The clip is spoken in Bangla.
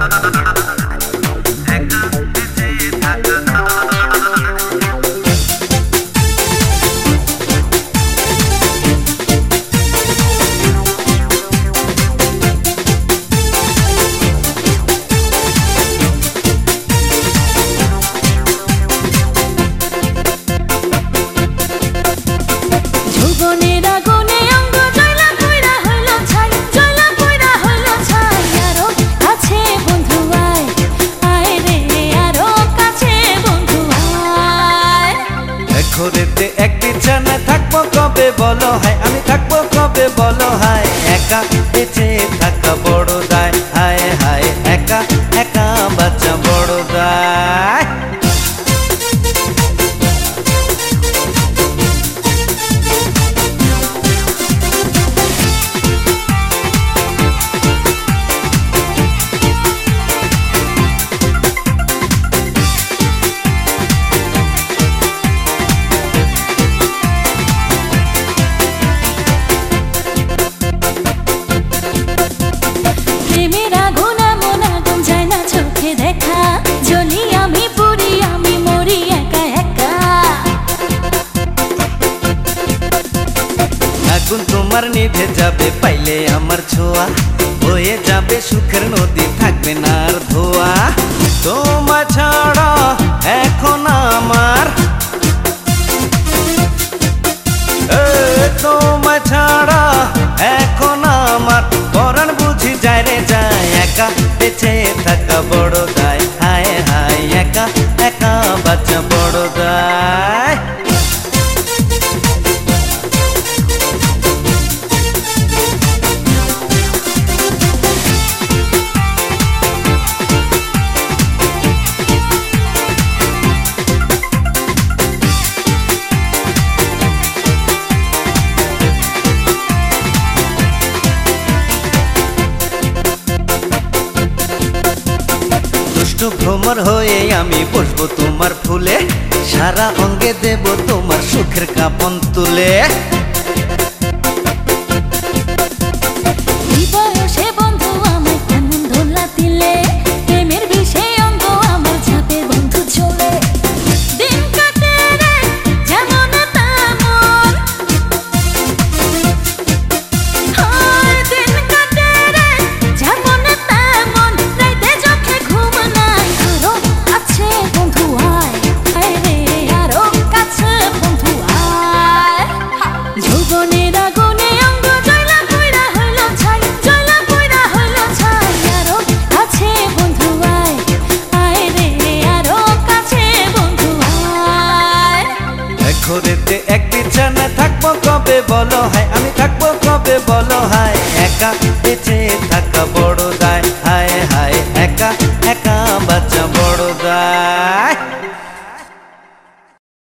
ঘরেতে এক বিছানায় থাকবো কবে বলো হায়, আমি থাকবো কবে বলো হায়। একা বেঁচে থাকা বড় দায়, হায় হায় একা একা বাচ্চা বড় দায়। আগুন তোমার নিভে যাবে পাইলে আমার ছোঁয়া, হয়ে যাবে সুখের নদী থাকবে না আর ধোয়া। তোমার ছাড়া এখন আমার, তোমার ছাড়া এখন আমার পরাণ বুঝি যায় রে যায়। একা বেঁচে থাকা বড় দায়, হায় হায় একা একা বাচ্চা বড় দায়। ভ্রমর হয়ে আমি বসবো তোমার ফুলে, সারা অঙ্গে দেব তোমার সুখের কাপন তুলে। বন্ধু আমার কেমন ধোলা দিলে, প্রেমের বিষে অঙ্গ আমার ঝাঁপে বন্ধু চলে। দিন কাটে রে যেমন তেমন, দিন কাটে রে যেমন তেমন, রাইতে চোখে ঘুম নাই। আরো কাছে বন্ধু আয়, আয় রে আরো কাছে বন্ধু আয়। যৌবনের আগুনে অঙ্গ জ্বলা পুইরা হইল ছাই, জ্বলা পুইরা হইল ছাই। আরো কাছে বন্ধু আয়, আয় রে আরো কাছে বন্ধু আয়। এক ঘরেতে এক বিছানায় থাকবো কবে বলো হায়, আমি থাকবো কবে বলো হায়। একা বেঁচে থাকা বড় দায়, হায় হায়